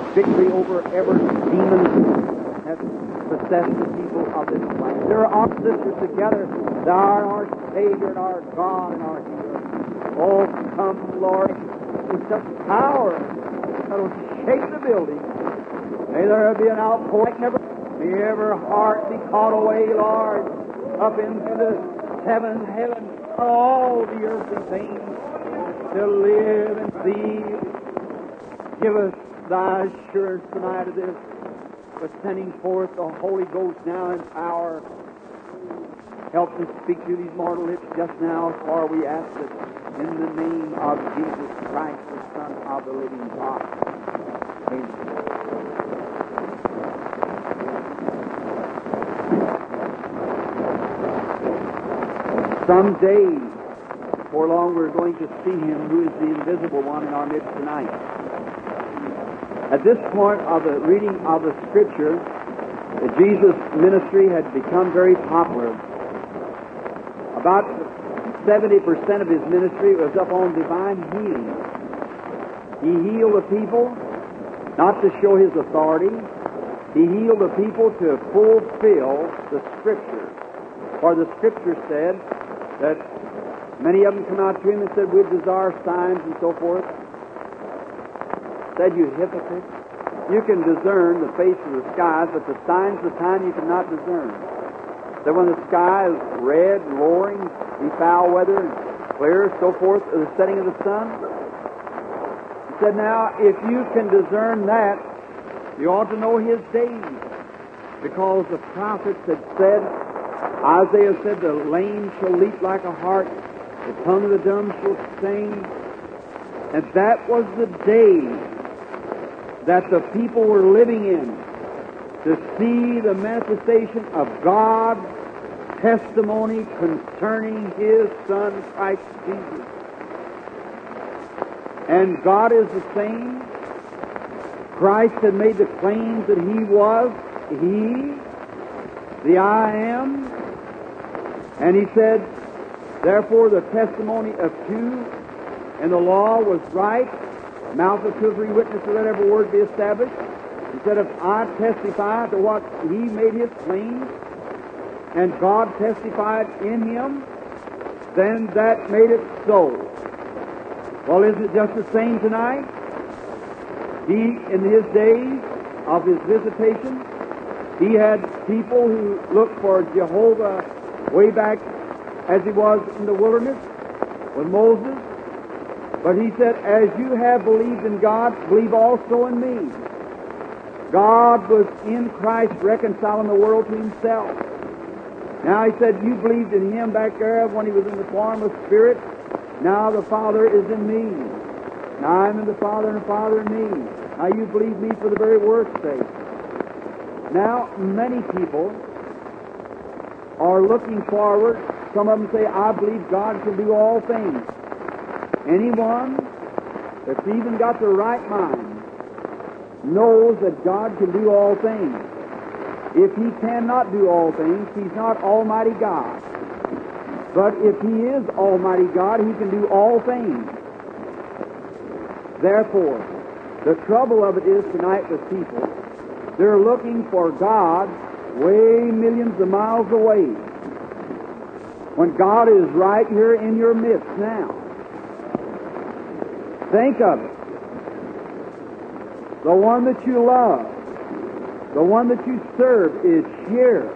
victory over every demon that possessed the people of this land. There are our sisters together. Thou art our Savior and our God and our healer. Oh, come, Lord, with such power that will shake the building. May there be an outpouring like never. May every heart be caught away, Lord, up into the seventh heaven of all the earthly things to live and see. Give us thy assurance tonight of this, for sending forth the Holy Ghost now in power. Help us speak to these mortal lips just now, for we ask it in the name of Jesus Christ, the Son of the living God. Amen. Someday, before long, we're going to see Him who is the invisible one in our midst tonight. At this point of the reading of the Scripture, Jesus' ministry had become very popular. About 70% of His ministry was up on divine healing. He healed the people not to show His authority. He healed the people to fulfill the Scripture. For the Scripture said that many of them come out to Him and said, "We desire signs," and so forth. Said, "You hypocrite, you can discern the face of the skies, but the signs of the time you cannot discern." That when the sky is red, lowering, be foul weather, and clear, so forth, or the setting of the sun. He said, "Now, if you can discern that, you ought to know His days, because the prophets had said, Isaiah said, the lame shall leap like a hart, the tongue of the dumb shall sing." And that was the day that the people were living in, to see the manifestation of God's testimony concerning His Son, Christ Jesus. And God is the same. Christ had made the claims that He was He, the I Am. And He said, therefore the testimony of two and the law was right. Mouth of two or three witnesses, let every word be established. He said, if I testify to what He made His claims, and God testified in Him, then that made it so. Well, is it just the same tonight? He, in His days of His visitation, He had people who looked for Jehovah way back as He was in the wilderness with Moses. But He said, as you have believed in God, believe also in me. God was in Christ reconciling the world to Himself. Now He said, you believed in Him back there when He was in the form of Spirit. Now the Father is in me. Now I'm in the Father and the Father in me. Now you believe me for the very word's sake. Now many people are looking forward. Some of them say, I believe God can do all things. Anyone that's even got the right mind knows that God can do all things. If He cannot do all things, He's not Almighty God. But if He is Almighty God, He can do all things. Therefore, the trouble of it is tonight with people, they're looking for God way millions of miles away, when God is right here in your midst now. Think of it. The one that you love, the one that you serve is here.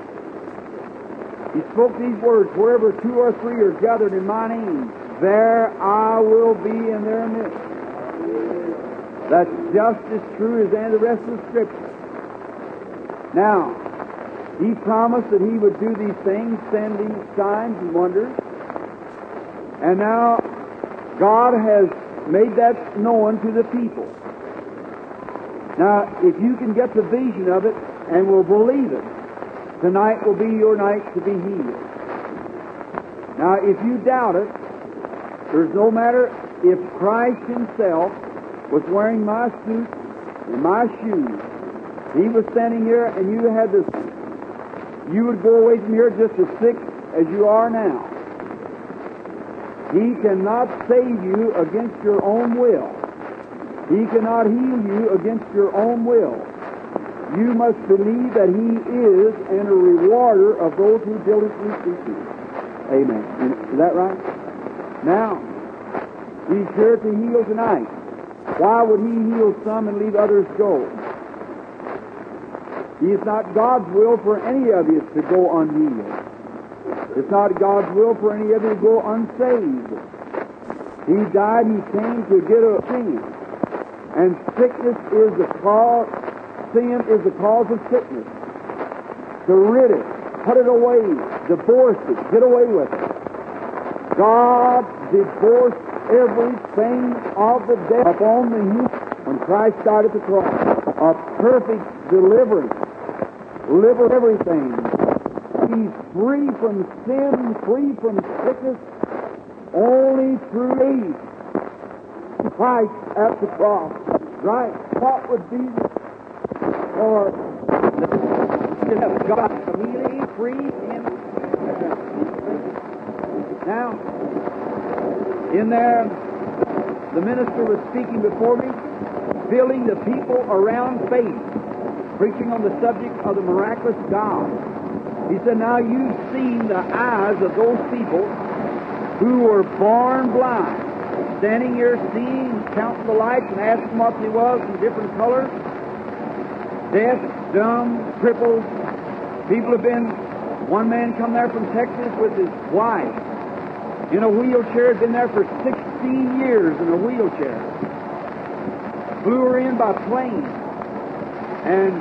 He spoke these words, wherever two or three are gathered in my name, there I will be in their midst. That's just as true as any of the rest of the Scripture. Now, He promised that He would do these things, send these signs and wonders. And now, God has made that known to the people. Now, if you can get the vision of it and will believe it, tonight will be your night to be healed. Now, if you doubt it, there's no matter if Christ Himself was wearing my suit and my shoes. He was standing here and you had this, you would go away from here just as sick as you are now. He cannot save you against your own will. He cannot heal you against your own will. You must believe that He is and a rewarder of those who diligently seek Him. Amen. Is that right? Now, He's sure to heal tonight. Why would He heal some and leave others go? It's not God's will for any of you to go unhealed. It's not God's will for any of you to go unsaved. He died, He came to get a sin. And sickness is the cause, sin is the cause of sickness. To rid it, put it away, divorce it, get away with it. God divorced everything of the death upon the human when Christ died at the cross. A perfect deliverance. Deliver everything. He's free from sin, free from sickness, only through faith. Christ at the cross. Right? What would be for God immediately free him? Now, in there, the minister was speaking before me, filling the people around faith, preaching on the subject of the miraculous God. He said, now you've seen the eyes of those people who were born blind, standing here seeing, counting the lights and asking what they was in different colors. Deaf, dumb, crippled. People have been, one man come there from Texas with his wife in a wheelchair, had been there for 16 years in a wheelchair. Flew her in by plane. And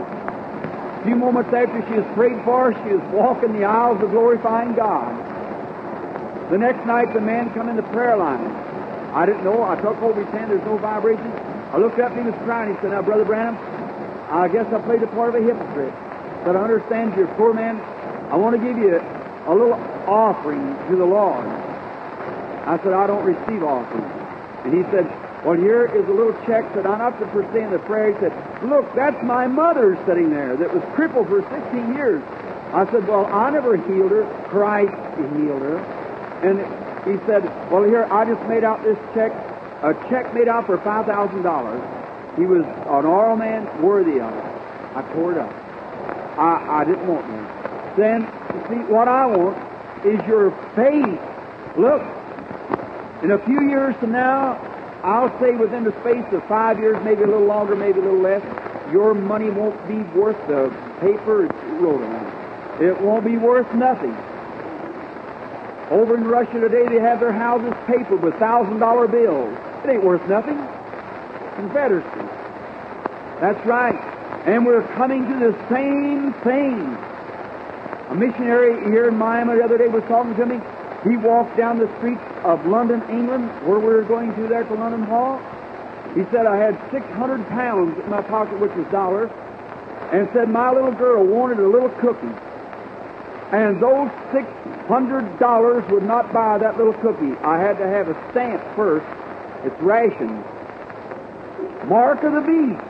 a few moments after she was prayed for, she was walking the aisles of glorifying God. The next night, the man come in the prayer line. I didn't know. I took over his hand. There's no vibration. I looked up and he was crying. He said, now, Brother Branham, I guess I played the part of a hypocrite. But I understand you're a poor man. I want to give you a little offering to the Lord. I said, I don't receive offerings. And he said, well, here is a little check. Said, I'm not for saying the prayer. He said, look, that's my mother sitting there that was crippled for 16 years. I said, well, I never healed her. Christ healed her. And he said, well, here, I just made out this check, a check made out for $5,000. He was an oral man worthy of it. I tore it up. I didn't want that. Then, you see, what I want is your faith. Look, in a few years from now, I'll say within the space of 5 years, maybe a little longer, maybe a little less, your money won't be worth the paper it's wrote on. It won't be worth nothing. Over in Russia today, they have their houses papered with $1,000 bills. It ain't worth nothing. Confederacy. That's right. And we're coming to the same thing. A missionary here in Miami the other day was talking to me. He walked down the streets of London, England, where we were going to there to London Hall. He said, I had 600 pounds in my pocket, which was dollars, and said, my little girl wanted a little cookie. And those $600 would not buy that little cookie. I had to have a stamp first. It's rations. Mark of the beast.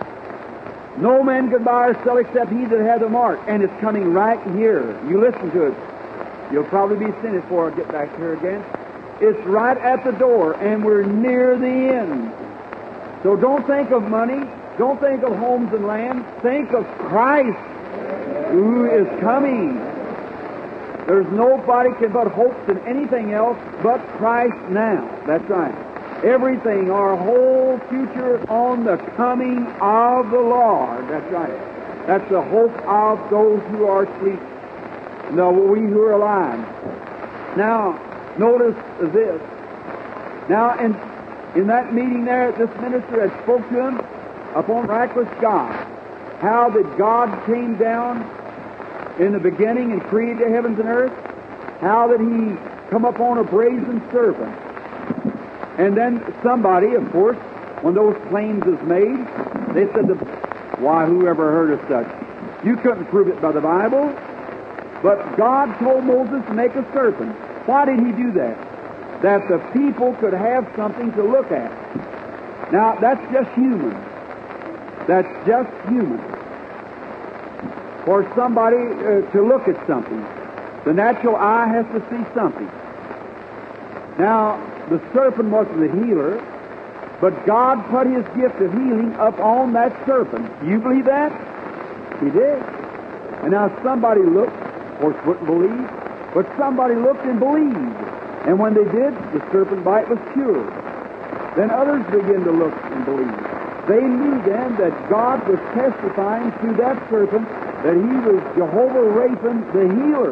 No man could buy or sell except he that had the mark. And it's coming right here. You listen to it. You'll probably be seeing it before I get back here again. It's right at the door, and we're near the end. So don't think of money. Don't think of homes and land. Think of Christ, who is coming. There's nobody can but hope in anything else but Christ now. That's right. Everything, our whole future on the coming of the Lord. That's right. That's the hope of those who are asleep. No, we who are alive. Now, notice this. Now, in that meeting there, this minister had spoke to him upon miraculous God. How that God came down in the beginning and created the heavens and earth. How that He come upon a brazen serpent. And then somebody, of course, when those claims was made, they said, why, who ever heard of such? You couldn't prove it by the Bible. But God told Moses to make a serpent. Why did He do that? That the people could have something to look at. Now, that's just human. That's just human. For somebody to look at something. The natural eye has to see something. Now, the serpent wasn't the healer. But God put His gift of healing up on that serpent. Do you believe that? He did. And now somebody looked, of course wouldn't believe, but somebody looked and believed. And when they did, the serpent bite was cured. Then others began to look and believe. They knew then that God was testifying through that serpent that He was Jehovah Rapha, the healer.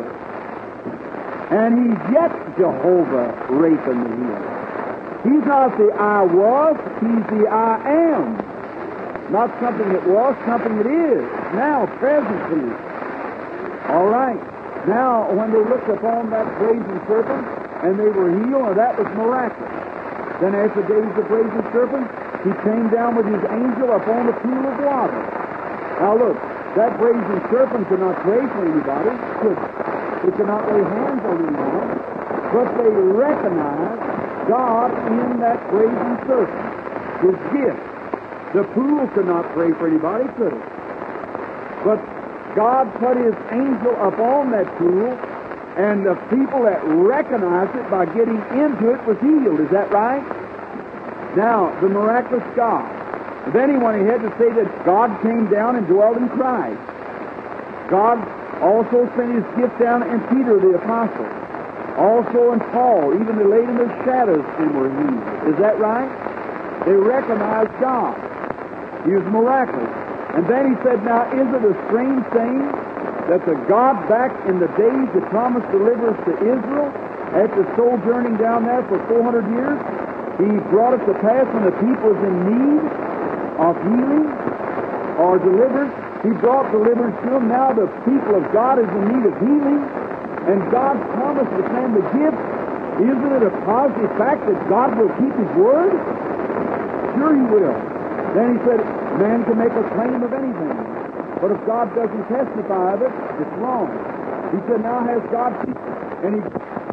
And He's yet Jehovah Rapha, the healer. He's not the I was, He's the I am. Not something that was, something that is. Now, presently. All right. Now, when they looked upon that brazen serpent and they were healed, that was miraculous. Then after days of brazen serpent, He came down with His angel upon the pool of water. Now look, that brazen serpent could not pray for anybody, it could not lay hands on anyone, but they recognized God in that brazen serpent, His gift. The pool could not pray for anybody, could it? But God put His angel upon that pool, and the people that recognized it by getting into it was healed. Is that right? Now, the miraculous God. Then he went ahead to say that God came down and dwelt in Christ. God also sent His gift down in Peter the Apostle. Also in Paul, even they laid in their shadows and were healed. Is that right? They recognized God. He was miraculous. And then he said, now, is it a strange thing that the God back in the days that promised deliverance to Israel, after sojourning down there for 400 years, He brought it to pass when the people was in need of healing or deliverance? He brought deliverance to them. Now the people of God is in need of healing, and God promised to send the gift. Isn't it a positive fact that God will keep His word? Sure He will. Then he said, man can make a claim of anything, but if God doesn't testify of it, it's wrong. He said, now has God keep it? And He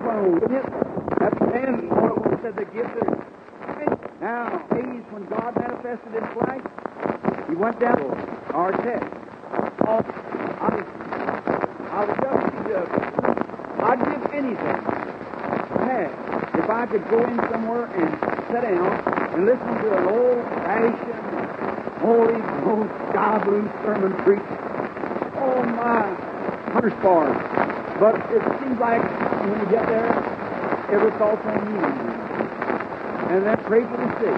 that's the end. He said the gift is. Now, days when God manifested in flesh, He went down to our text. I'd give anything if I could go in somewhere and sit down and listen to an old-fashioned, Holy Ghost, God-blue sermon preached. Oh, my, 100 bars. But it seems like when you get there, every thought's on you. And then pray for the sick.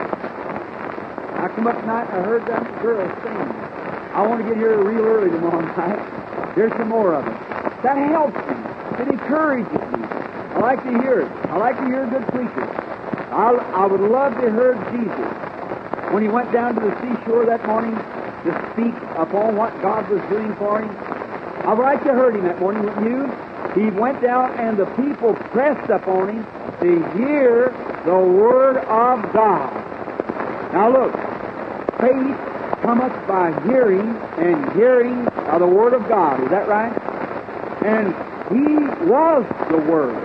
I come up tonight and I heard that girl sing. I want to get here real early tomorrow night. Here's some more of it. That helps me. It encourages me. I like to hear it. I like to hear a good preacher. I would love to hear Jesus when He went down to the seashore that morning to speak upon what God was doing for Him. I would like to hear Him that morning, wouldn't you? He went down and the people pressed upon Him to hear the Word of God. Now look, faith cometh by hearing, and hearing of the Word of God. Is that right? And He was the Word.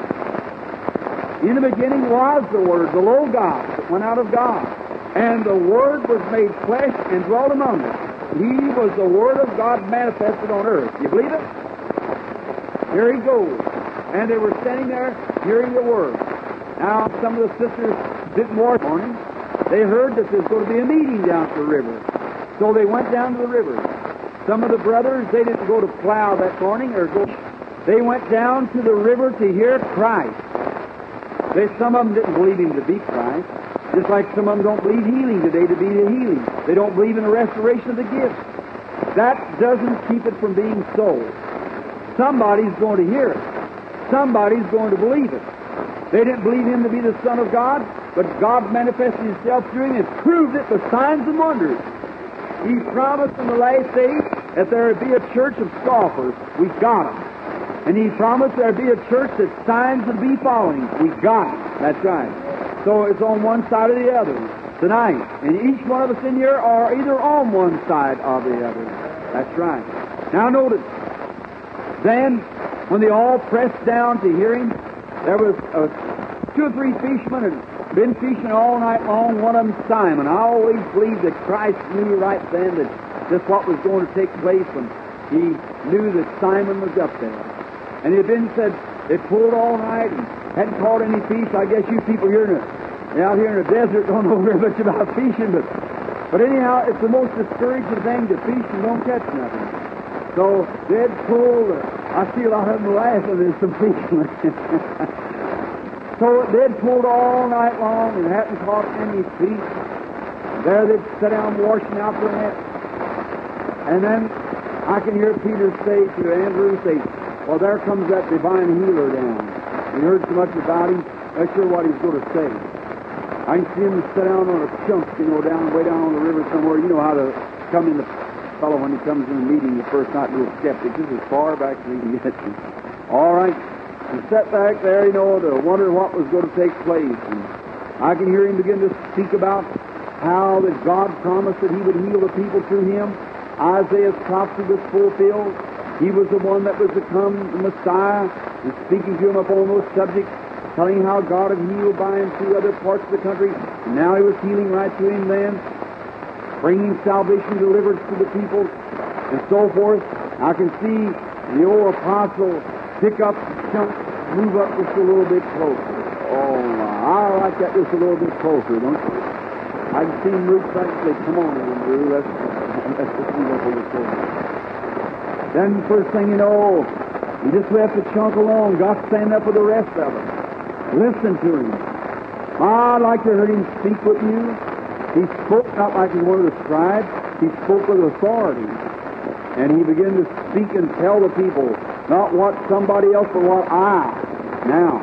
In the beginning was the Word, the Logos that went out of God. And the Word was made flesh and dwelt among us. He was the Word of God manifested on earth. You believe it? Here He goes. And they were standing there hearing the Word. Now, some of the sisters didn't more morning. They heard that there's going to be a meeting down at the river. So they went down to the river. Some of the brothers, they didn't go to plow that morning or go. They went down to the river to hear Christ. Some of them didn't believe Him to be Christ. Just like some of them don't believe healing today to be the healing. They don't believe in the restoration of the gifts. That doesn't keep it from being so. Somebody's going to hear it. Somebody's going to believe it. They didn't believe Him to be the Son of God, but God manifested Himself through Him and proved it with signs and wonders. He promised in the last days that there would be a church of scoffers. We got them. And He promised there would be a church that signs would be following. We got them. That's right. So it's on one side or the other tonight. And each one of us in here are either on one side or the other. That's right. Now notice, then when they all pressed down to hear Him, there was 2 or 3 fishermen had been fishing all night long. One of them, Simon. I always believed that Christ knew right then that just what was going to take place when He knew that Simon was up there. And it had been said they pulled all night and hadn't caught any fish. I guess you people here out here in the desert, don't know very much about fishing, but anyhow, it's the most discouraging thing to fish and don't catch nothing. So they'd pull. I see a lot of them laughing at some fishing. So they'd pulled all night long and hadn't caught any fish. There they'd sit down washing out their nets. And then I can hear Peter say to Andrew, say, well, there comes that divine healer down. You heard so much about him, not sure what he's going to say. I can see him sit down on a chunk, way down on the river somewhere. You know how to come in the fellow when he comes in the meeting the first night, real skeptic. This is as far back as he can get you. All right. And sat back there, to wonder what was going to take place. And I can hear him begin to speak about how that God promised that he would heal the people through him. Isaiah's prophecy was fulfilled. He was the one that was to come, the Messiah, and speaking to him upon those subjects, telling how God had healed by him through other parts of the country. And now he was healing right to him then, bringing salvation, deliverance to the people, and so forth. I can see the old apostle pick up chunks, move up just a little bit closer. Oh, I like that just a little bit closer, don't you? I can see him move back and say, come on, Andrew, let's just move up a little closer. Then first thing you know, he just left the chunk alone, got to stand up with the rest of them. Listen to him. I'd like to hear him speak with you. He spoke not like he wanted to scribe. He spoke with authority. And he began to speak and tell the people, not what somebody else, but what I. Now,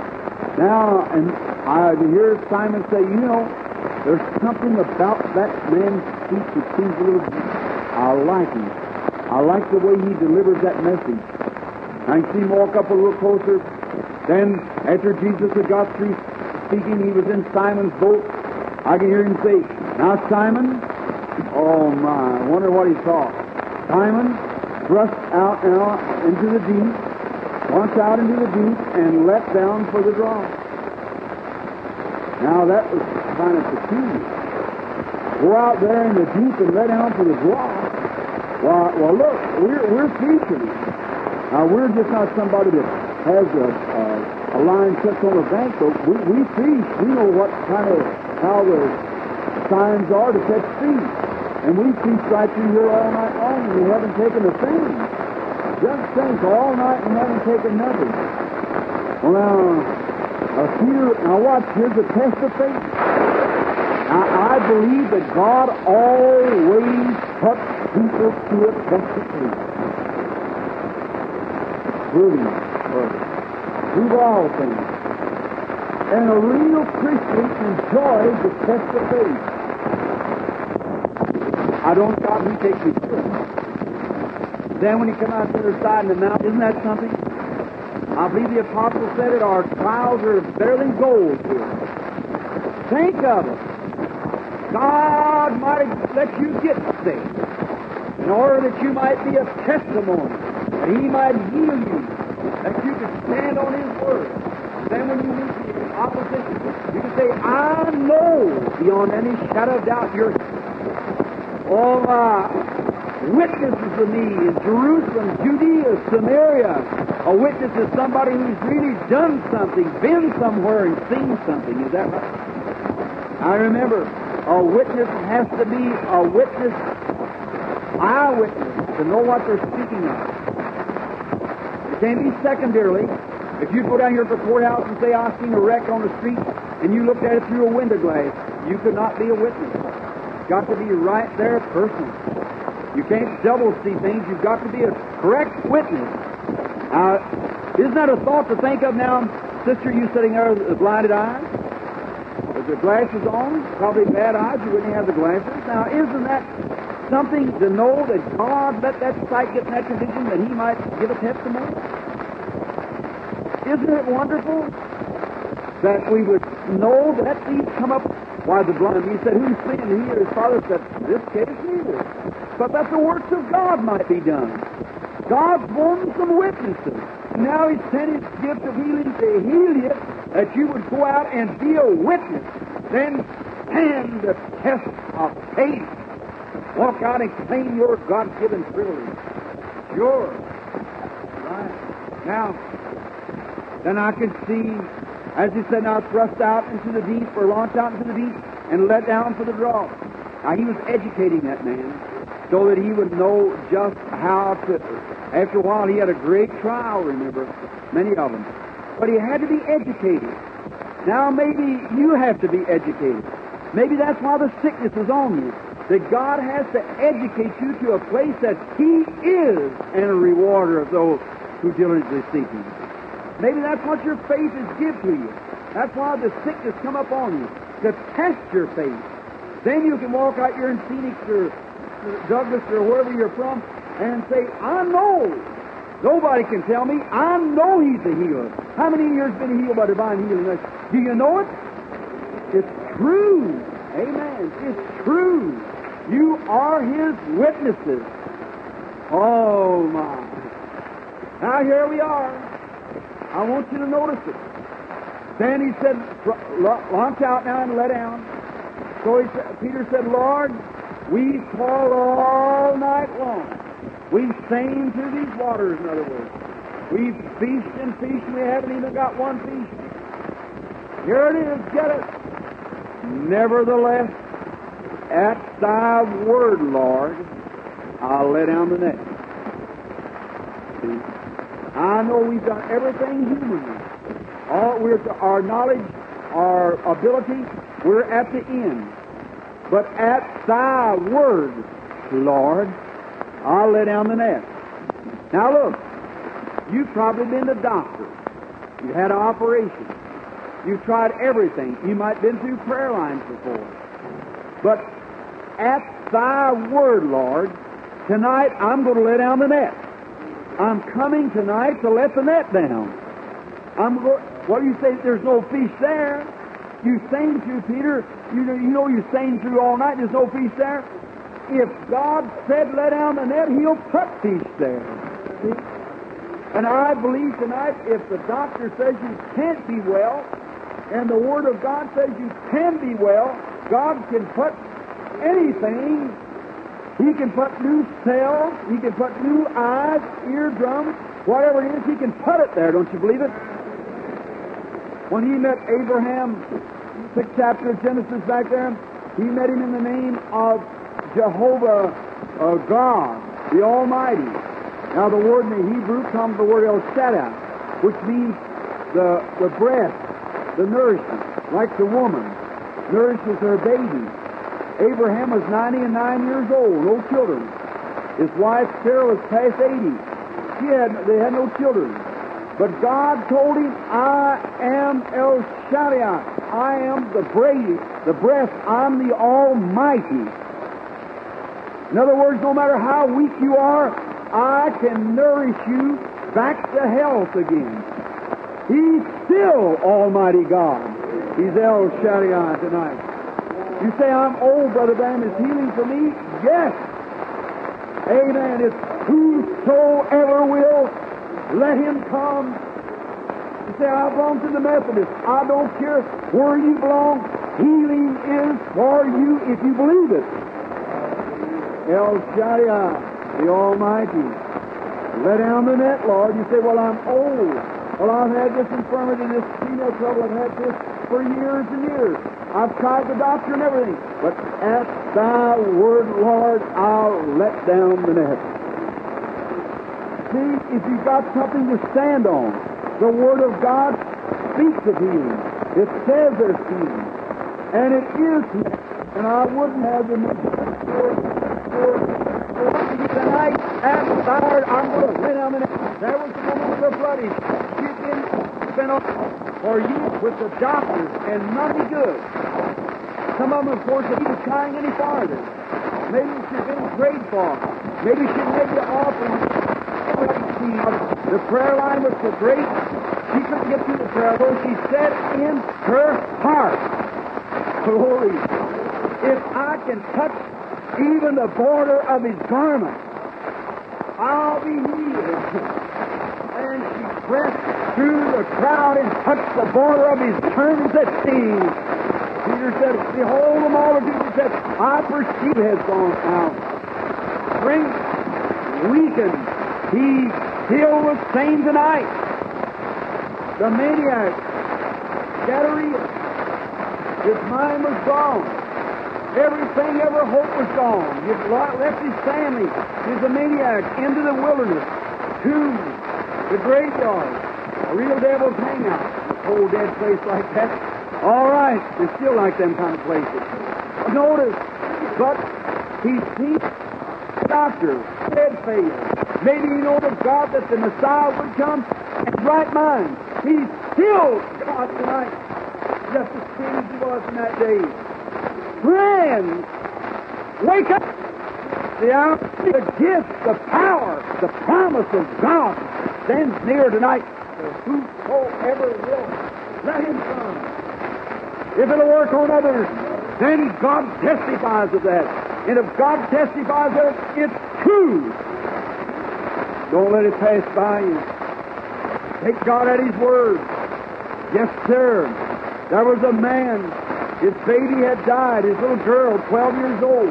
and I hear Simon say, there's something about that man's speech that seems a little deep. I like him. I like the way he delivers that message. I can see him walk up a little closer. Then, after Jesus had got through speaking, he was in Simon's boat. I can hear him say, now, Simon, oh my, I wonder what he thought. Simon thrust out now into the deep, once out into the deep, and let down for the draw. Now, that was kind of peculiar. Go out there in the deep and let down for the draw. Well, look, we're fishing. Now, we're just not somebody that has a line set on a bank, but we fish. We know how the signs are to catch fish. And we fish right through here all night long, and we haven't taken a thing. Just think, all night and haven't taken nothing. Well, now, Peter, now watch, here's a test of faith. Now, I believe that God always puts people to a test of faith. Prove all things. And a real Christian enjoys the test of faith. I don't doubt he takes me through it. Then when he come out to the other side in the mountain, isn't that something? I believe the apostle said it, our trials are better than gold to us. Think of it. God might let you get saved in order that you might be a testimony, that he might heal you, that you could stand on his word. Then when you meet the opposition, you can say, I know beyond any shadow of doubt you're all witnesses of me in Jerusalem, Judea, Samaria. A witness is somebody who's really done something, been somewhere and seen something. Is that right? I remember, a witness has to be a witness, eyewitness, to know what they're speaking of. It can't be secondarily. If you go down here to the courthouse and say, I seen a wreck on the street, and you looked at it through a window glass, you could not be a witness. It's got to be right there personal. You can't double see things. You've got to be a correct witness. Now, isn't that a thought to think of now, sister, you sitting there with the blinded eyes? With the glasses on, probably bad eyes, you wouldn't have the glasses. Now, isn't that something to know that God let that sight get in that condition that he might give a testimony? Isn't it wonderful that we would know that these come up? Why, the blind, he said, who's seeing? He or his father said, this case neither. But that the works of God might be done. God's wanting some witnesses. Now he's sent his gift of healing to heal you, that you would go out and be a witness. Then stand the test of faith. Walk out and claim your God-given privilege. Sure. Right. Now, then I can see As he said, now thrust out into the deep, or launch out into the deep, and let down for the draw. Now he was educating that man so that he would know just how to. After a while, he had a great trial, remember, many of them. But he had to be educated. Now maybe you have to be educated. Maybe that's why the sickness is on you. That God has to educate you to a place that He is and a rewarder of those who diligently seek Him. Maybe that's what your faith is give to you. That's why the sickness come up on you, to test your faith. Then you can walk out here in Phoenix or Douglas or wherever you're from and say, I know. Nobody can tell me. I know He's a healer. How many years been healed by divine healing? Do you know it? It's true. Amen. It's true. You are His witnesses. Oh, my. Now, here we are. I want you to notice it. Then he said, launch out now and let down. So Peter said, Lord, we toiled all night long. We've seined through these waters, in other words. We've fished and fished, and we haven't even got one fish. Here it is, get it. Nevertheless, at thy word, Lord, I'll lay down the net. See? I know we've done everything humanly. Our knowledge, our ability, we're at the end. But at thy word, Lord, I'll lay down the net. Now look, you've probably been to doctor. You had an operation. You've tried everything. You might have been through prayer lines before. But at thy word, Lord, tonight I'm going to lay down the net. I'm coming tonight to let the net down. What do you say? There's no fish there. You sang through, Peter. You know you sang through all night. There's no fish there. If God said let down the net, He'll put fish there. See? And I believe tonight, if the doctor says you can't be well, and the Word of God says you can be well, God can put anything. He can put new cells. He can put new eyes, eardrums, whatever it is. He can put it there. Don't you believe it? When He met Abraham, 6th chapter of Genesis back there, He met him in the name of Jehovah God, the Almighty. Now the word in the Hebrew comes the word El Shaddai, which means the breast, the nourishment, like the woman nourishes her baby. Abraham was 99 years old, no children. His wife Sarah was past 80. They had no children. But God told him, I am El Shaddai. I am the breast. I'm the Almighty. In other words, no matter how weak you are, I can nourish you back to health again. He's still Almighty God. He's El Shaddai tonight. You say, I'm old, Brother Branham. Is healing for me? Yes. Amen. It's whosoever will, let him come. You say, I belong to the Methodists. I don't care where you belong. Healing is for you if you believe it. El Shaddai, the Almighty. Let down the net, Lord. You say, well, I'm old. Well, I've had this infirmity, this female trouble. I've had this for years and years. I've tried the doctor and everything. But at thy word, Lord, I'll let down the net. See, if you've got something to stand on, the Word of God speaks of healing. It says there's healing. And it is healing. And I wouldn't have the tonight, at thy word, I'm going to lay down the net. There was the woman with the bloody. She'd been spent on for years with the doctors and nothing good. Some of them, of course, if he was trying any farther. Maybe she'd been prayed for. Maybe she'd made the offering. The prayer line was so great, she couldn't get through the prayer, though she said in her heart, glory, if I can touch even the border of His garment, I'll be healed. And she pressed through the crowd and touched the border of His turns that see. Peter said, behold, the multitude. He said, I perceive has gone out. Strength weakened. He still was same tonight. The maniac Gadarene. His mind was gone. Everything, every hope was gone. He left his family. He was a maniac into the wilderness, to the graveyard, a real devil's hangout, a cold, dead place like that. All right, they still like them kind of places. Notice, but he sees the doctor, dead faith. Maybe he knows of God that the Messiah would come in his right mind. He's still God tonight, just as same as he was in that day. Friends, wake up! The hour, the gift, the power, the promise of God stands near tonight. Whosoever will, let him come. If it'll work on others, then God testifies of that. And if God testifies of it, it's true. Don't let it pass by you. Take God at His word. Yes, sir. There was a man, his baby had died, his little girl, 12 years old.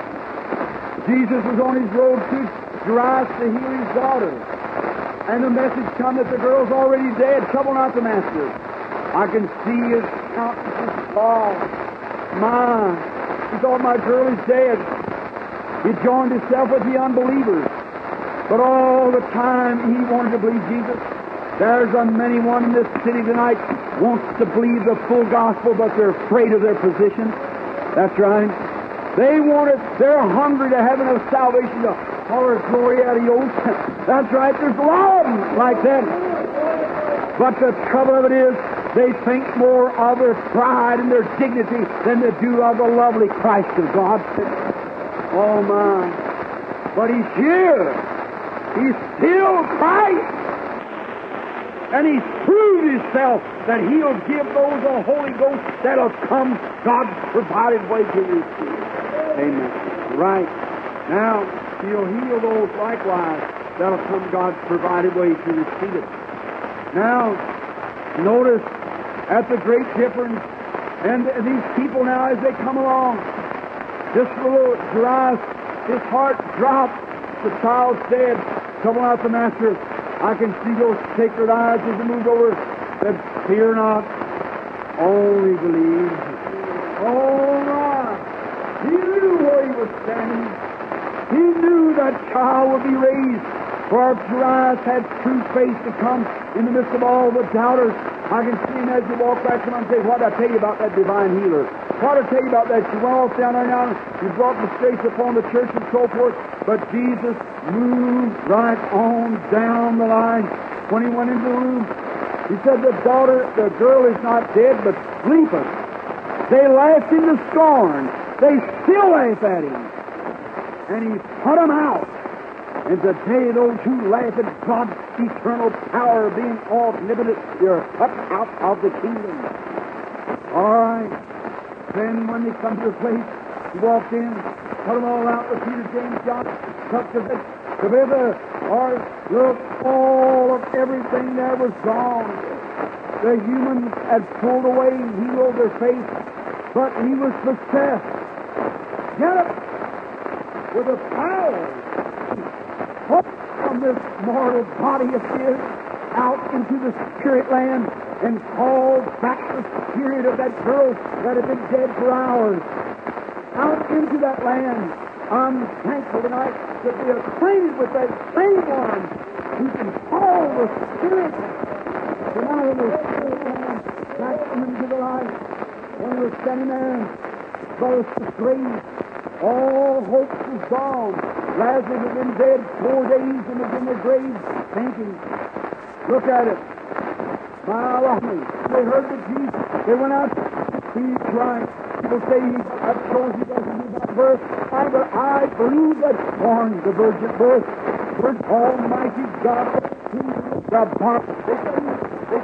Jesus was on his road to Jairus to heal his daughter. And the message come that the girl's already dead. Trouble not the master. I can see his countenance fall. My, he thought my girl is dead. He joined himself with the unbelievers. But all the time he wanted to believe Jesus. There's a many one in this city tonight wants to believe the full gospel, but they're afraid of their position. That's right. They want it. They're hungry to have enough salvation to holler glory out of yours. That's right. There's a lot of them like that. But the trouble of it is, they think more of their pride and their dignity than they do of the lovely Christ of God. Oh my! But He's here. He's still Christ. And He's proved Himself that He'll give those a Holy Ghost that'll come God's provided way to receive. Amen. Right. Now, He'll heal those likewise that'll come God's provided way to receive it. Now, notice at the great difference, and these people now as they come along, this little Jairus, his heart dropped, the child's dead. Trouble not the master. I can see those sacred eyes as they moved over. Said, fear not, only believe. Oh my! He knew where he was standing. He knew that child would be raised. For Jairus had true faith to come in the midst of all the doubters. I can see him as he walked back to him and say, what did I tell you about that divine healer? What did I tell you about that? You went off down there now, you brought disgrace upon the church and so forth. But Jesus moved right on down the line. When he went into the room, he said, the girl is not dead, but sleepeth. They laughed him to scorn. They still laugh at him. And he put them out. And today those who laugh at God's eternal power being omnipotent, you're put out of the kingdom. All right. Then when they come to the place, he walked in, put them all out with Peter, James, John, took the river, or look, all of everything there was gone. The humans had pulled away and healed their faith, but he was possessed. Get up with the power from this mortal body of his out into the spirit land and called back the spirit of that girl that had been dead for hours. Out into that land. I'm thankful tonight to be acquainted with that same one who can call the spirit from out of the spirit land back into the light. When we were standing there, Brother Grave, all hope was gone. Lazarus had been dead 4 days and was in the grave thinking. Look at it. My lovely. They heard the Jesus. They went out. He's right. People say that shows he doesn't do that birth. But I believe that born the virgin birth. Word Almighty God. The bark. They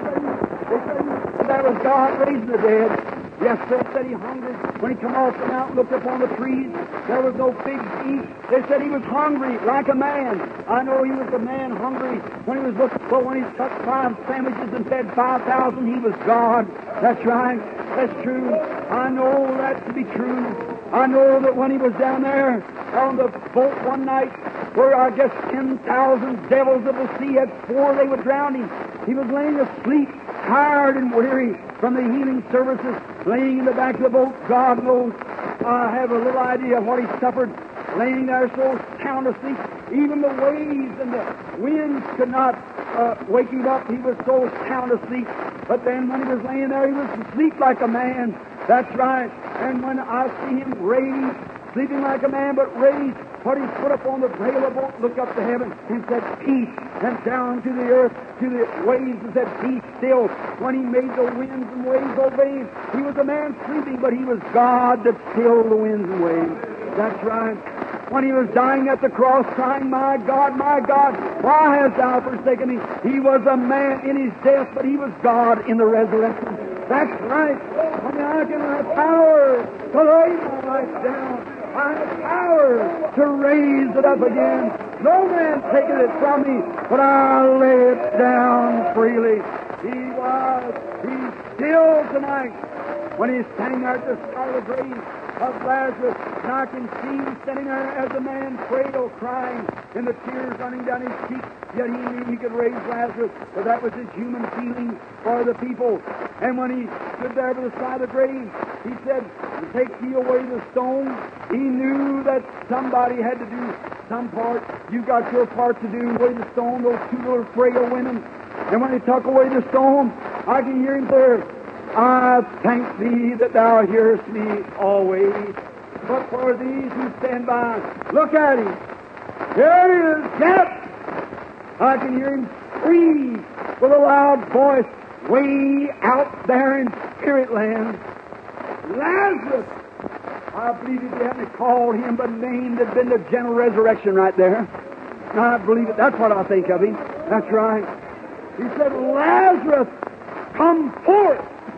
say that was God raising the dead. Yes, they said he hungered. When he come off the mountain, looked upon the trees, there was no figs to eat. They said he was hungry like a man. I know he was a man hungry when he was looking, but when he took 5 sandwiches and fed 5,000, he was God. That's right. That's true. I know that to be true. I know that when he was down there on the boat one night, where I guess 10,000 devils of the sea had swore they would drown him, he was laying asleep. tired and weary from the healing services, laying in the back of the boat. God knows, I have a little idea of what he suffered, laying there so sound asleep. Even the waves and the winds could not wake him up. He was so sound asleep. But then when he was laying there, he was asleep like a man. That's right. And when I see him raised, sleeping like a man, but raised, put his foot up on the rail of the boat, looked up to heaven, and said, peace, and down to the earth, to the waves, and said, be still. When he made the winds and waves obey him, he was a man sleeping, but he was God that stilled the winds and waves. That's right. When he was dying at the cross, crying, my God, why hast thou forsaken me? He was a man in his death, but he was God in the resurrection. That's right. When I can have power to lay my life down, I have power to raise it up again. No man taketh it from me, but I'll lay it down freely. He's still tonight. When he's standing there at the side of the grave of Lazarus, and I can see him standing there as a man frail, crying, and the tears running down his cheeks. Yet he knew he could raise Lazarus, but that was his human feeling for the people. And when he stood there by the side of the grave, he said, take ye away the stone. He knew that somebody had to do some part. You got your part to do, away the stone, those two little frail women. And when he took away the stone, I can hear him there, I thank thee that thou hearest me always. But for these who stand by, look at him. Here he is, death. I can hear him scream with a loud voice way out there in spirit land. Lazarus! I believe if you hadn't called him by name, there'd been the general resurrection right there. I believe it. That's what I think of him. That's right. He said, Lazarus, come forth.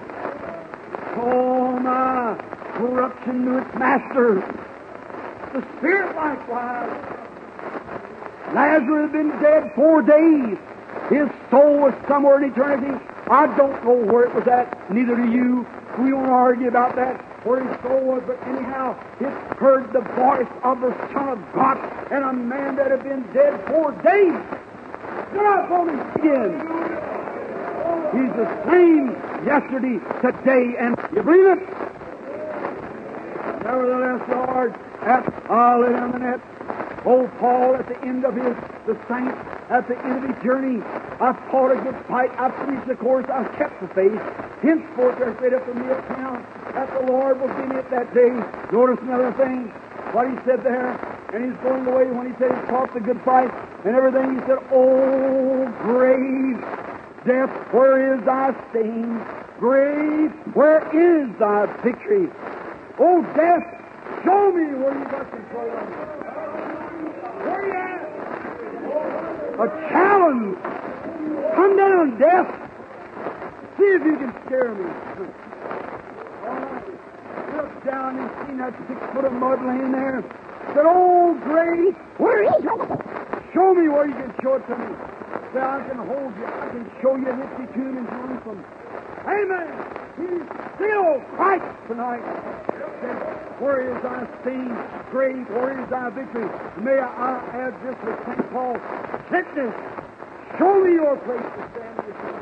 Oh, my corruption to its master. The Spirit likewise. Lazarus had been dead 4 days. His soul was somewhere in eternity. I don't know where it was at, neither do you. We won't argue about that, where his soul was, but anyhow, it heard the voice of the Son of God, and a man that had been dead 4 days. Get up on his skin. He's the same yesterday, today, and you believe it? Nevertheless, Lord, I'll lay on the net. Oh, Paul, at the end of the saint, at the end of his journey, I've fought a good fight, I've finished the course, I've kept the faith. Henceforth there's made up for me a count that the Lord will give me it that day. Notice another thing, what he said there, and he's going away when he said he fought the good fight and everything. He said, oh, grave, death, where is thy sting? Grave, where is thy victory? Oh, death, show me where you got control of me. Where you at? A challenge. Come down, death. See if you can scare me. All right. Look down and see that 6 foot of mud laying there. Said, oh, grave, where is it? Show me where you can show it to me. Say, I can hold you. I can show you an empty tomb in Jerusalem. Amen. He's still Christ tonight. Where is thy sting, grave? Where is thy victory? May I add this with St. Paul. Sickness, show me your place to stand in the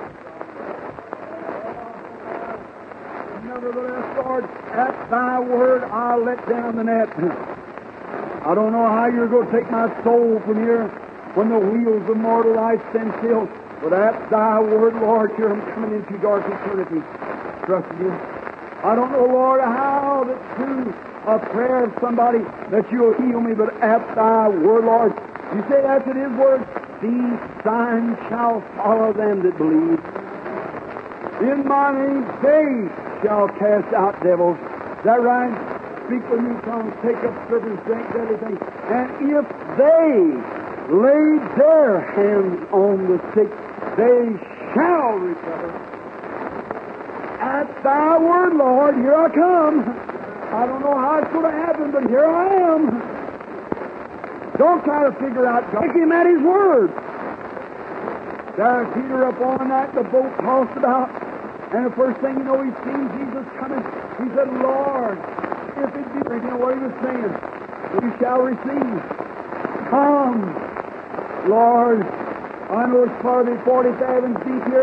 Nevertheless, Lord, at thy word I'll let down the net. I don't know how you're going to take my soul from here when the wheels of mortal life stand still. But at thy word, Lord, here I'm coming into dark eternity. Trust you. I don't know, Lord, how that through a prayer of somebody that you'll heal me, but at thy word, Lord, you say that's in his word, these signs shall follow them that believe. In my name they shall cast out devils. Is that right? Speak with new tongues, take up serpents, drink everything. And if they lay their hands on the sick, they shall recover. At thy word, Lord, here I come. I don't know how it's going to happen, but here I am. Don't try to figure out God. Take him at his word. There's Peter up on that, the boat tossed about, and the first thing you know, he's seen Jesus coming. He said, Lord, if it be, you know what he was saying, you shall receive. Come, Lord. I know it's probably 40 fathoms deep here.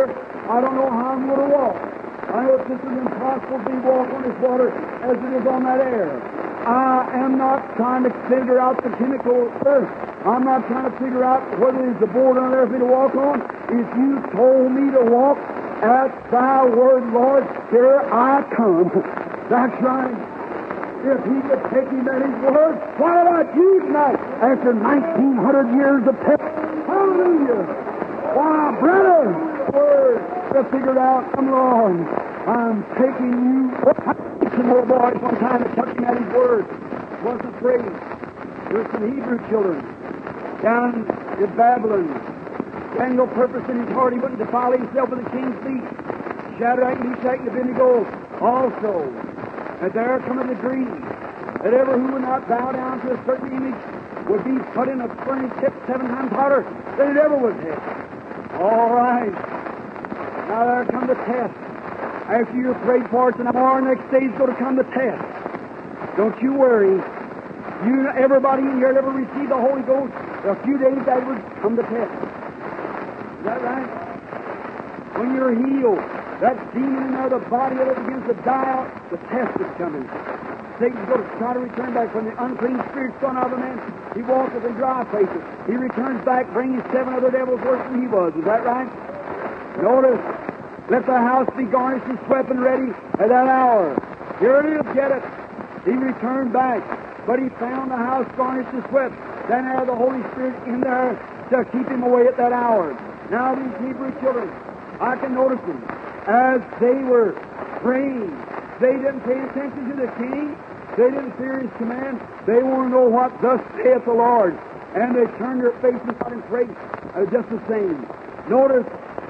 I don't know how I'm going to walk. I know it's just as impossible to walk on this water as it is on that air. I am not trying to figure out the chemical earth. I'm not trying to figure out whether there's a board on there for me to walk on. If you told me to walk at thy word, Lord, here I come. That's right. If he could take him at his word, what about you tonight after 1,900 years of test? Hallelujah. Why, brother, word to figure it out. Come along. I'm taking you. Some more boys one time that took him at his word. Wasn't afraid. There's some Hebrew children down in Babylon. Had no purpose in his heart. He wouldn't defile himself with the king's meat. Shadrach, Meshach, and Abednego also. And there come a decree that ever who would not bow down to a certain image would be put in a furnace kept 7 times hotter than it ever was had. All right. Now there come the test. After you prayed for it tomorrow, next day is going to come the test. Don't you worry. Everybody in here that ever received the Holy Ghost, a few days that would come the test. Is that right? When you're healed, that demon in there, the body of it begins to die out, the test is coming. Satan's going to try to return back when the unclean spirit's gone out of the man. He walketh in dry places. He returns back, bringing 7 other devils worse than he was. Is that right? Notice, let the house be garnished and swept and ready at that hour. Here it is, get it. He returned back, but he found the house garnished and swept. Then had the Holy Spirit in there to keep him away at that hour. Now these Hebrew children, I can notice them. As they were praying, they didn't pay attention to the king. They didn't fear his command. They want to know what thus saith the Lord. And they turned their faces out and prayed just the same. Notice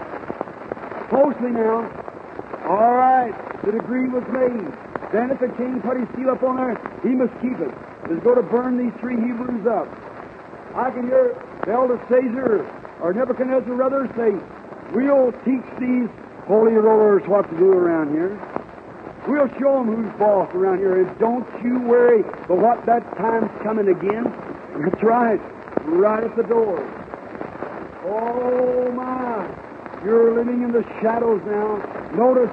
closely now. All right, the decree was made. Then if the king put his seal up on there, he must keep it. He's going to burn these 3 Hebrews up. I can hear Belteshazzar or Nebuchadnezzar rather say, we'll teach these holy rollers what to do around here. We'll show them who's boss around here. And don't you worry, but what that time's coming again. That's right. Right at the door. Oh, my. You're living in the shadows now. Notice.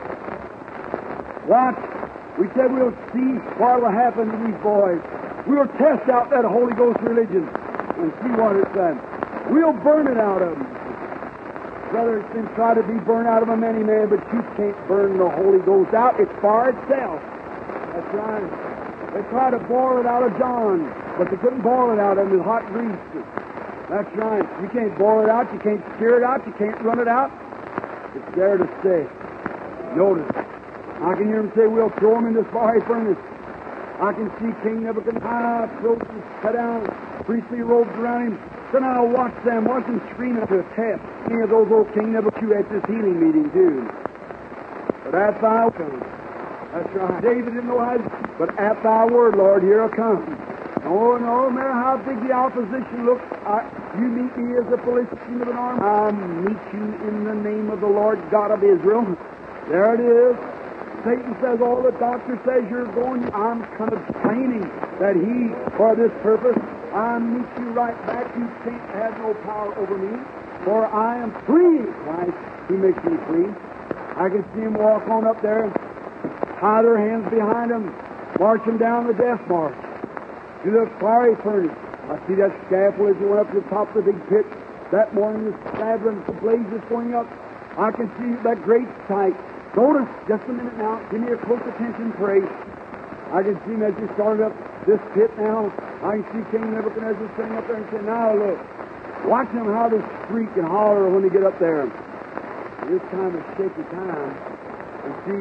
Watch. We said we'll see what will happen to these boys. We'll test out that Holy Ghost religion and see what it's done. We'll burn it out of them. Brother, it's been tried to be burned out of a many man, but you can't burn the Holy Ghost out. It's for itself. That's right. They tried to boil it out of John, but they couldn't boil it out of him with hot grease. That's right. You can't boil it out. You can't stir it out. You can't run it out. It's there to stay. Notice. I can hear him say, we'll throw him in this fiery furnace. I can see King Nebuchadnezzar throat and cut down, priestly robes around him. So now watch them screaming to a test. Any of those old King Nebuchadnezzar at this healing meeting, too. But at thy word, that's right. David didn't know how, but at thy word, Lord, here I come. Oh, no matter how big the opposition looks, you meet me as a Philistine of an army. I meet you in the name of the Lord God of Israel. There it is. Satan says all the doctor says you're going. I'm complaining that he, for this purpose, I meet you right back. You can't have no power over me, for I am free in Christ. He makes me free. I can see them walk on up there, tie their hands behind them, march them down the death march to the fiery furnace. I see that scaffold as they went up to the top of the big pit. That morning, the scabbard, the blazes going up. I can see that great sight. Notice, just a minute now, give me a close attention, pray. I can see him as he started up this pit now. I can see King Nebuchadnezzar sitting up there and saying, now look, watch them how they shriek and holler when they get up there. This time is shaky time. And see,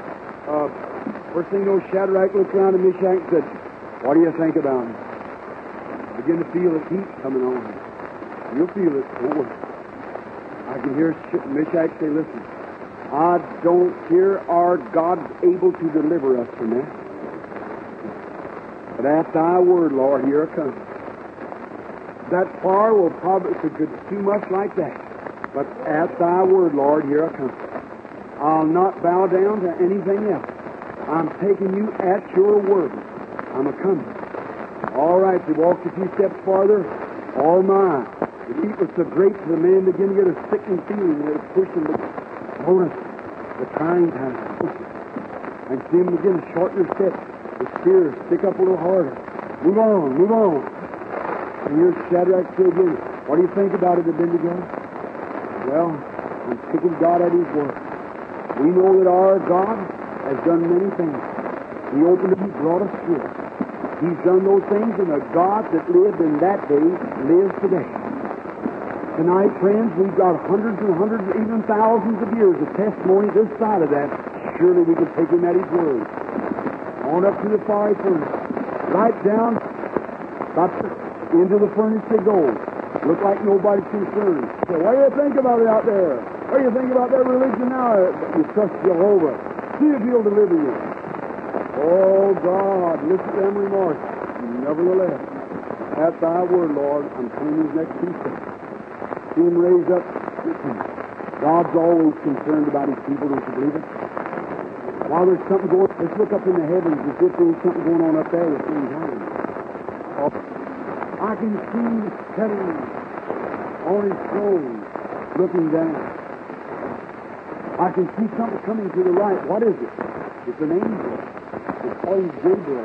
first thing you know, Shadrach looked around and Meshach and said, what do you think about him? Begin to feel the heat coming on. You'll feel it. Don't worry. I can hear Meshach say, listen, I don't fear our God's able to deliver us from that. But at thy word, Lord, here I come. That fire will probably could do much like that. But at thy word, Lord, here I come. I'll not bow down to anything else. I'm taking you at your word. I'm a coming. All right, they walked a few steps farther. Oh my. The heat was so great that the man began to get a sickening feeling that it pushed him. Notice the trying time. And see him begin to shorten their steps. The spears stick up a little harder. Move on, move on. And here's Shadrach say again, what do you think about it, Abednego? Well, I'm taking God at His word. We know that our God has done many things. He opened it, He brought us through. He's done those things, and the God that lived in that day lives today. Tonight, friends, we've got hundreds and hundreds, even thousands of years of testimony this side of that. Surely we can take Him at His word. On up to the fiery furnace. Right down, about into the furnace they go. Look like nobody's concerned. So what do you think about it out there? What do you think about their religion now? You trust Jehovah. See if He'll deliver you. Oh, God, listen to them remarks. Nevertheless, at Thy word, Lord, I'm coming these next 2 steps. See Him raise up. God's always concerned about His people, don't you believe it? While there's something going, let's look up in the heavens as if there's something going on up there at the same time. Oh, I can see Him sitting on His throne, looking down. I can see something coming to the right. What is it? It's an angel. It's called Gabriel.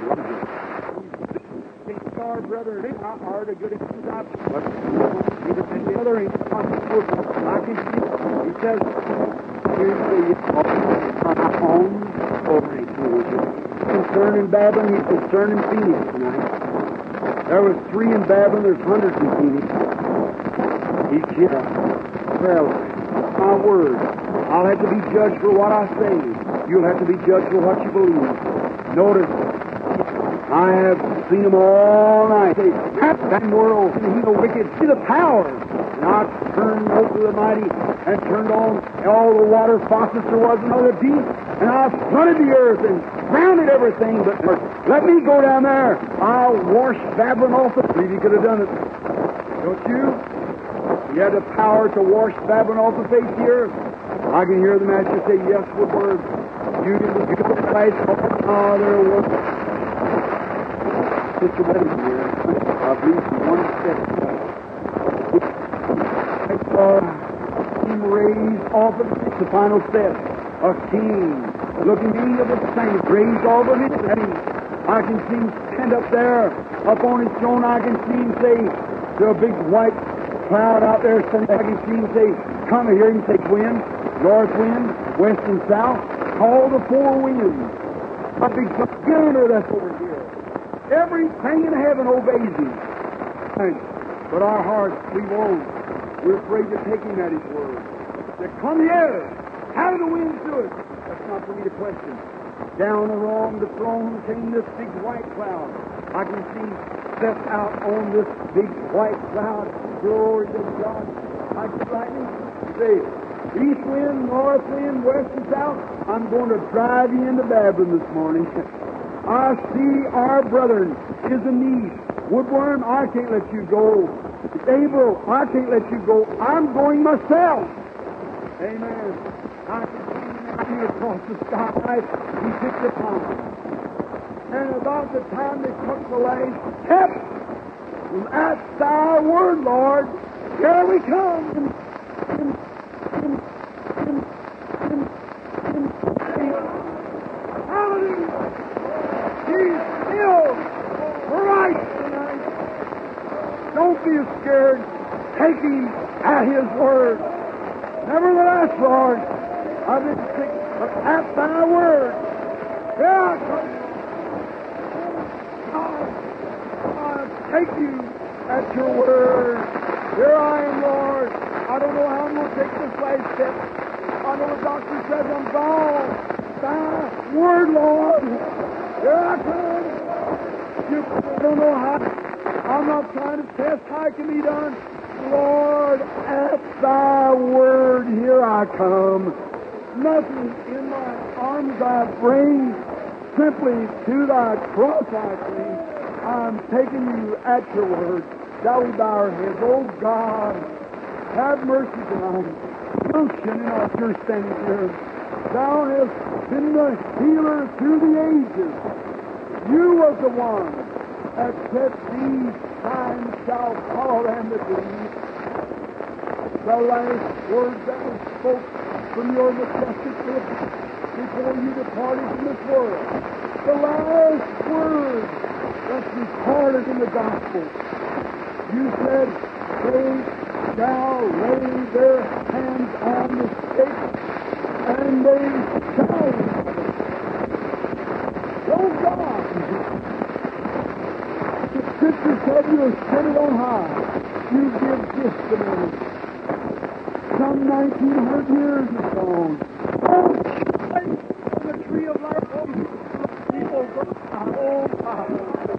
Our brother are the good angels out. But the other angel, I can see. He says, here's the home over concerned in Babylon. He's concerned in Phoenix tonight. There was 3 in Babylon. There's hundreds in Phoenix. He's here. Well, my word. I'll have to be judged for what I say. You'll have to be judged for what you believe. Notice, I have seen them all night. Say, that world, He the wicked, see the powers. And I turned over the mighty and turned on all the water faucets there was in all the deep, and I flooded the earth and drowned everything. But let me go down there. I'll wash Babylon off. I believe He could have done it. Don't you? You had the power to wash Babylon off the face of the earth. I can hear the Master say, yes, with words. You can look at the place. Oh, there was such a wedding here. I believe one step. I saw Him raised off of the final step. A king, looking king of the saints, raised off of His head. I can see Him stand up there, up on His throne. I can see Him say to a big white cloud out there, I can see Him say, come here and take wind, north wind, west and south, call the 4 winds. A big thunder that's over here. Everything in heaven obeys Him. But our hearts, we won't. We're afraid to take Him at His word. They come here. How do the winds do it? That's not for me to question. Down along the throne came this big white cloud. I can see set out on this big white cloud. Glory to God. I can lightning say, east wind, north wind, west and south. I'm going to drive you into Babylon this morning. I see our brethren is a niece. Woodworm, I can't let you go. Gabriel, I can't let you go. I'm going myself. Amen. I can see him across the sky. He picked the palm. And about the time they took the last step, at Thy word, Lord, here we come. Hallelujah. He's still right tonight. Don't be scared. Take Him at His word. Nevertheless, Lord, I've been sick, but at Thy word, here I come. God, I take You at Your word. Here I am, Lord. I don't know how I'm going to take this last step. I know the doctor says I'm gone. Thy word, Lord. Here I come. I don't know how. I'm not trying to test how it can be done. Lord, at Thy word, here I come. Nothing in my arms I bring. Simply to Thy cross I cling. I'm taking You at Your word. Shall we bow our heads? Oh God, have mercy tonight. Function in our understanding here. Thou hast been the healer through the ages. You was the one that said, these signs shall follow them that believe. The last word that was spoke from your majestic lips before you departed from this world. The last word that's recorded in the Gospel. You said, they shall lay their hands on the sick, and they shall recover. Oh God! The Scripture said you are seated on high. You give testimony. Some 1900 years is gone. Oh, on the tree of life, people go, oh God.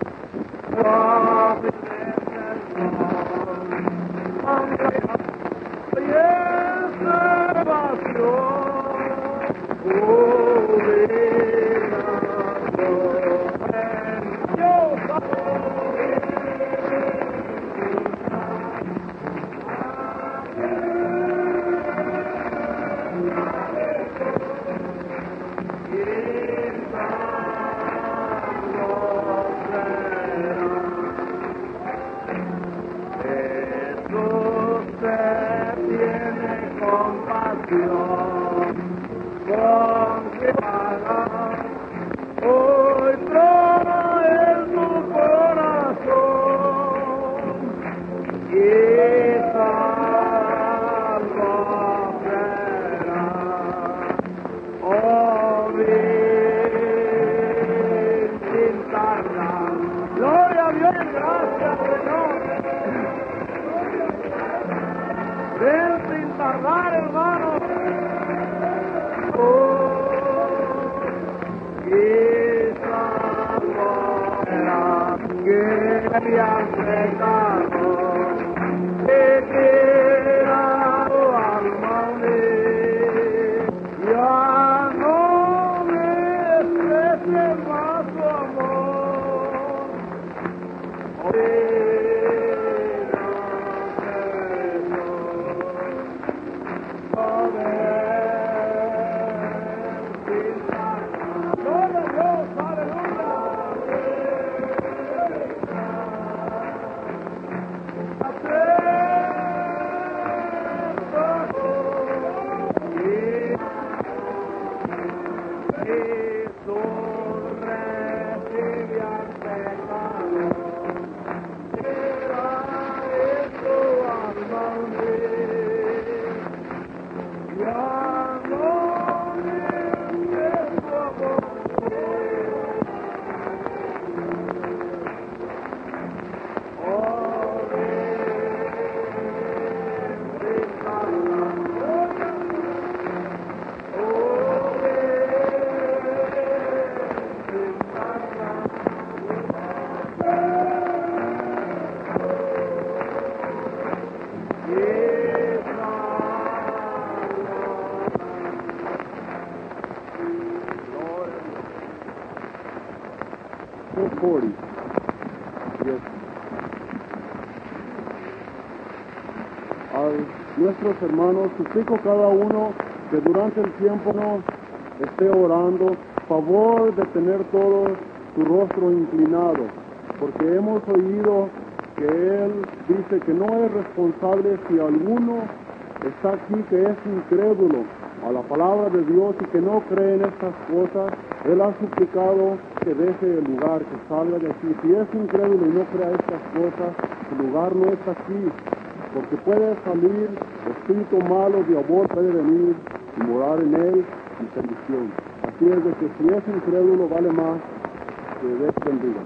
Nuestros hermanos, suplico cada uno que durante el tiempo no esté orando, favor de tener todo su rostro inclinado, porque hemos oído que Él dice que no es responsable si alguno está aquí que es incrédulo a la palabra de Dios y que no cree en estas cosas. Él ha suplicado que deje el lugar, que salga de aquí. Si es incrédulo y no cree estas cosas, su lugar no está aquí, porque puede salir espíritu malo, diablo puede venir y morar en él y perdición. Así es de que si es incrédulo vale más que Dios bendiga.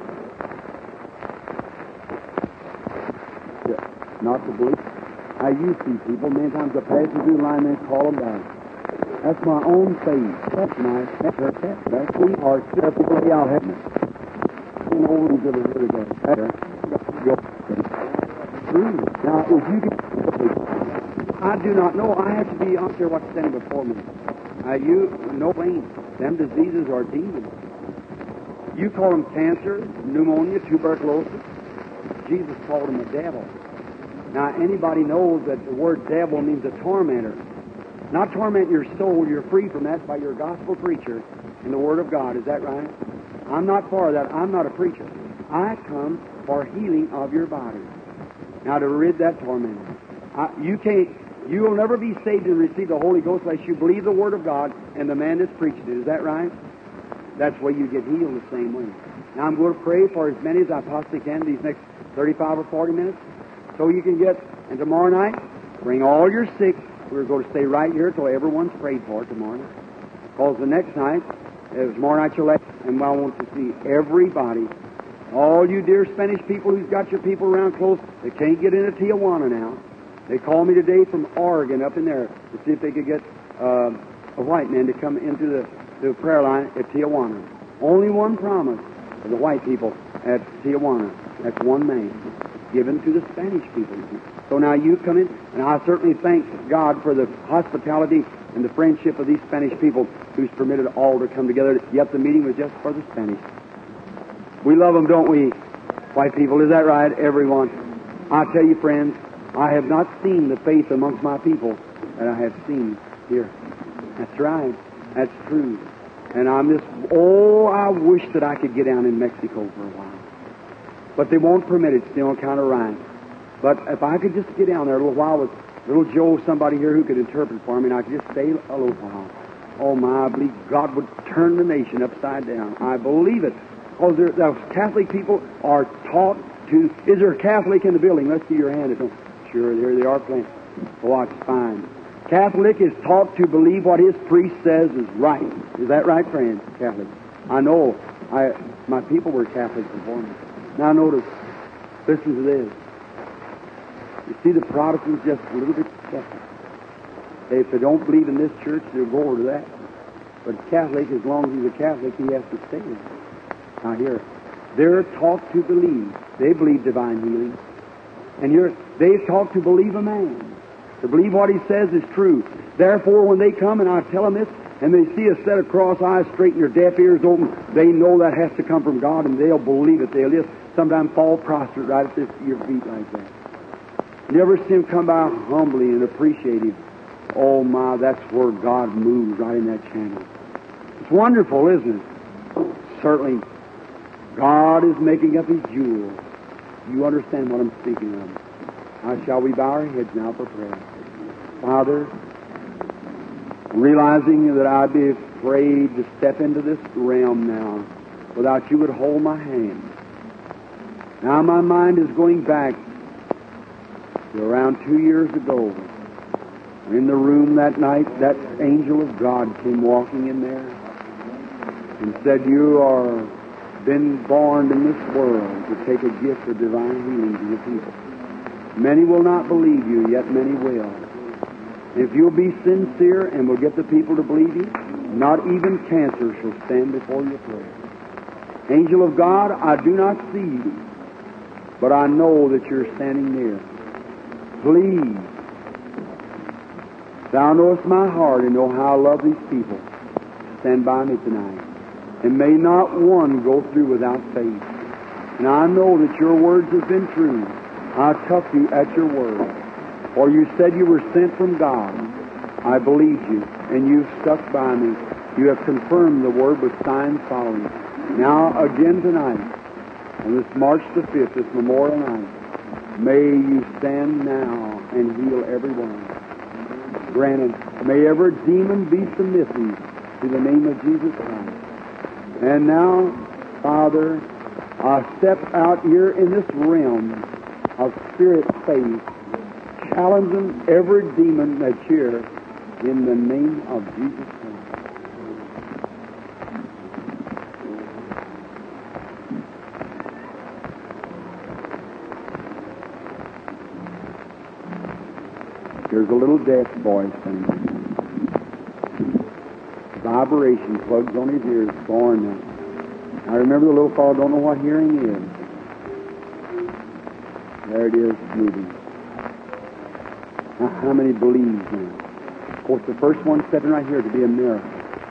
Yeah, not to believe. I used to see people, many times I pass through the line and call them down. That's my own faith. That's nice. That's we are people y'all have me. And over into the river there. Now, if you can, I do not know. I have to be out there what's standing before me. You no blame. Them diseases are demons. You call them cancer, pneumonia, tuberculosis. Jesus called them a devil. Now, anybody knows that the word devil means a tormentor. Not torment your soul. You're free from that by your gospel preacher and the Word of God. Is that right? I'm not for that. I'm not a preacher. I come for healing of your body. Now, to rid that torment. You You will never be saved and receive the Holy Ghost unless you believe the Word of God and the man that's preached it. Is that right? That's why you get healed the same way. Now I'm going to pray for as many as I possibly can these next 35 or 40 minutes so you can get, and tomorrow night, bring all your sick. We're going to stay right here till everyone's prayed for tomorrow night. Because the next night, tomorrow night you'll let, and I want to see everybody, all you dear Spanish people who's got your people around close, they can't get into Tijuana now. They called me today from Oregon up in there to see if they could get a white man to come into the prayer line at Tijuana. Only one promise of the white people at Tijuana. That's one man given to the Spanish people. So now you come in, and I certainly thank God for the hospitality and the friendship of these Spanish people who's permitted all to come together, yet the meeting was just for the Spanish. We love them, don't we, white people? Is that right, everyone? I tell you, friends, I have not seen the faith amongst my people that I have seen here. That's right. That's true. And I'm just, I wish that I could get down in Mexico for a while. But they won't permit it still on account of right. But if I could just get down there a little while with little Joe, somebody here who could interpret for me, and I could just stay a little while. Oh my, I believe God would turn the nation upside down. I believe it. Because the Catholic people are taught to, is there a Catholic in the building? Let's see your hand. Sure, there they are playing. Oh, it's fine. Catholic is taught to believe what his priest says is right. Is that right, friends? Catholic. I know. My people were Catholics before me. Now notice, listen to this. You see, the Protestants just a little bit skeptical. If they don't believe in this church, they'll go over to that. But Catholic, as long as he's a Catholic, he has to stay there. Now here, they're taught to believe. They believe divine healing. And they're taught to believe a man. To believe what he says is true. Therefore, when they come and I tell them this, and they see a set of cross eyes straight and your deaf ears open, they know that has to come from God, and they'll believe it. They'll just sometimes fall prostrate right at your feet like that. You ever see him come by humbly and appreciative? Oh my, that's where God moves, right in that channel. It's wonderful, isn't it? Certainly, God is making up his jewels. You understand what I'm speaking of. Now, shall we bow our heads now for prayer? Father, realizing that I'd be afraid to step into this realm now without you would hold my hand. Now my mind is going back to around 2 years ago. In the room that night, that angel of God came walking in there and said, you are been born in this world to take a gift of divine healing to your people. Many will not believe you, yet many will. If you'll be sincere and will get the people to believe you, not even cancer shall stand before your prayer. Angel of God, I do not see you, but I know that you're standing near. Please, thou knowest my heart and know how I love these people. Stand by me tonight. And may not one go through without faith. And I know that your words have been true. I took you at your word. For you said you were sent from God. I believed you, and you've stuck by me. You have confirmed the word with signs following. Now, again tonight, on this March the 5th, this Memorial Night, may you stand now and heal everyone. Granted, may every demon be submissive to the name of Jesus Christ. And now, Father, I step out here in this realm of spirit faith, challenging every demon that's here in the name of Jesus Christ. There's a little deaf boy singing. Vibration plugs on his ears, born now. I remember the little fellow don't know what hearing is. There it is, moving. Now, how many believe now? Of course, the first one stepping right here to be a miracle.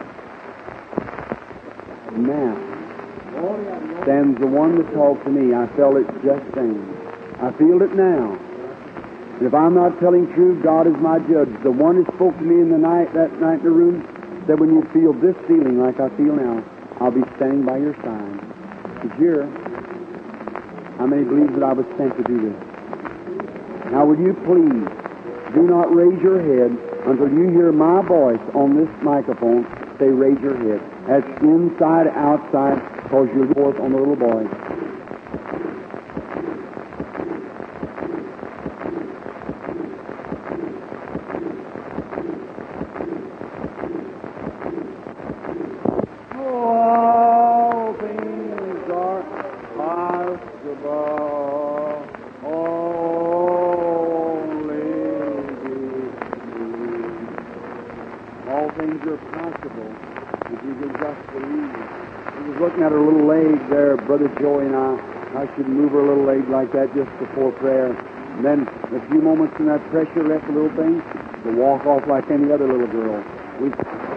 Now, stands the one that talked to me. I felt it just then. I feel it now. And if I'm not telling truth, God is my judge. The one that spoke to me in the night, that night in the room, said, when you feel this feeling like I feel now, I'll be standing by your side. He's here. How many believe that I was sent to do this? Now, will you please Do not raise your head until you hear my voice on this microphone. Say, raise your head. That's inside, outside, because you'll go forth on the little boy. All things are possible. Only believe. All things are possible if you can just believe. I was looking at her little leg there, Brother Joey and I. I should move her little leg like that just before prayer. And then a few moments in that pressure left the little thing to walk off like any other little girl. We